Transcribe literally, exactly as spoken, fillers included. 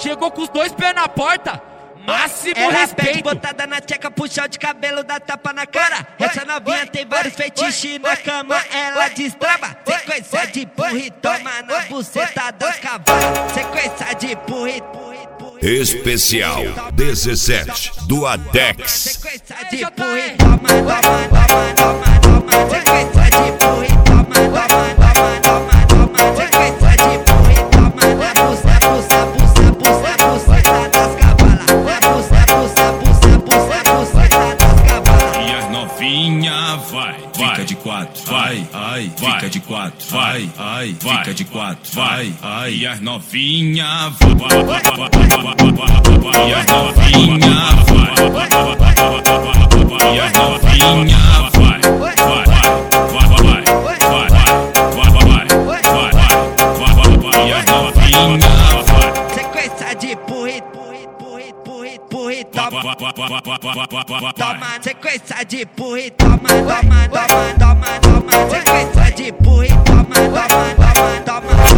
chegou com os dois pés na porta. Máximo ela respeito. pede botada na tcheca, puxão de cabelo, dá tapa na cara. Essa novinha tem vários fetiches na cama, ela destrava. Sequência de burro e toma na buceta das cavalas. Sequência de burro e Especial dezessete do Adex. sequência de burro e toma, toma, toma, toma, toma. Sequência de burro e toma, toma, toma, toma, toma. Sequência de burro e toma na buceta, buceta, buceta, buceta, buceta das cavalas. Na buceta, buceta, buceta, buceta, buceta das cavalas. E as novinha vai, fica de quatro, vai, ai, fica de quatro, vai, ai, fica de quatro, vai, ai. E as novinha vai, e as novinha vai, e as novinha vai, vai, vai, vai, vai, vai, vai, vai, e as novinha vai. Sequência de burro, burro, burro, burro, burro, toma, toma. Sequência de burro, toma, toma, toma, toma, toma. Sequência de burro, toma, toma, toma, toma.